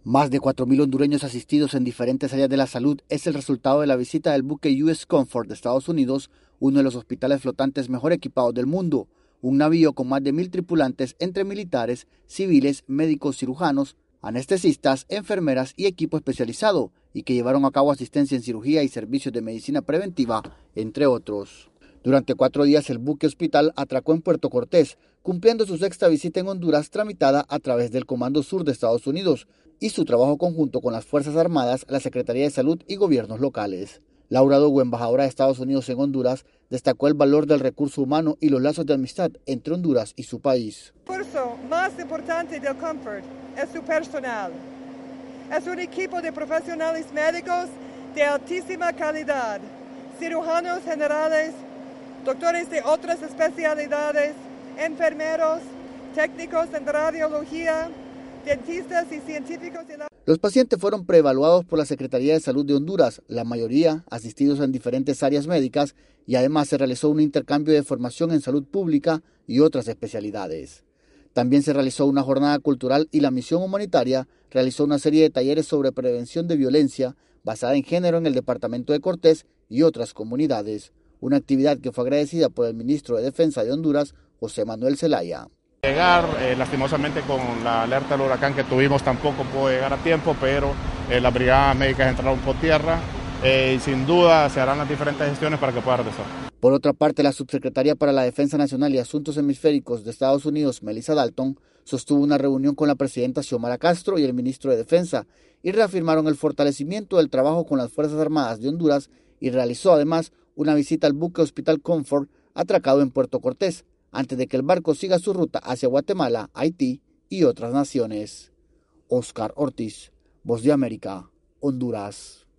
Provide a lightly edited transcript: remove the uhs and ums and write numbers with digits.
Más de 4.000 hondureños asistidos en diferentes áreas de la salud es el resultado de la visita del buque US Comfort de Estados Unidos, uno de los hospitales flotantes mejor equipados del mundo, un navío con más de 1.000 tripulantes entre militares, civiles, médicos, cirujanos, anestesistas, enfermeras y equipo especializado, y que llevaron a cabo asistencia en cirugía y servicios de medicina preventiva, entre otros. Durante 4 días el buque hospital atracó en Puerto Cortés, cumpliendo su sexta visita en Honduras tramitada a través del Comando Sur de Estados Unidos y su trabajo conjunto con las Fuerzas Armadas, la Secretaría de Salud y gobiernos locales. Laura Dugo, embajadora de Estados Unidos en Honduras, destacó el valor del recurso humano y los lazos de amistad entre Honduras y su país. El recurso más importante del Comfort es su personal. Es un equipo de profesionales médicos de altísima calidad, cirujanos generales, doctores de otras especialidades, enfermeros, técnicos en radiología, dentistas y científicos de la... Los pacientes fueron preevaluados por la Secretaría de Salud de Honduras, la mayoría asistidos en diferentes áreas médicas, y además se realizó un intercambio de formación en salud pública y otras especialidades. También se realizó una jornada cultural y la misión humanitaria realizó una serie de talleres sobre prevención de violencia basada en género en el departamento de Cortés y otras comunidades, una actividad que fue agradecida por el ministro de Defensa de Honduras, José Manuel Zelaya. Llegar, lastimosamente con la alerta del huracán que tuvimos tampoco pudo llegar a tiempo, pero las brigadas médicas entraron por tierra y sin duda se harán las diferentes gestiones para que pueda regresar. Por otra parte, la subsecretaria para la Defensa Nacional y Asuntos Hemisféricos de Estados Unidos, Melissa Dalton, sostuvo una reunión con la presidenta Xiomara Castro y el ministro de Defensa y reafirmaron el fortalecimiento del trabajo con las Fuerzas Armadas de Honduras y realizó además una visita al buque Hospital Comfort atracado en Puerto Cortés, antes de que el barco siga su ruta hacia Guatemala, Haití y otras naciones. Oscar Ortiz, Voz de América, Honduras.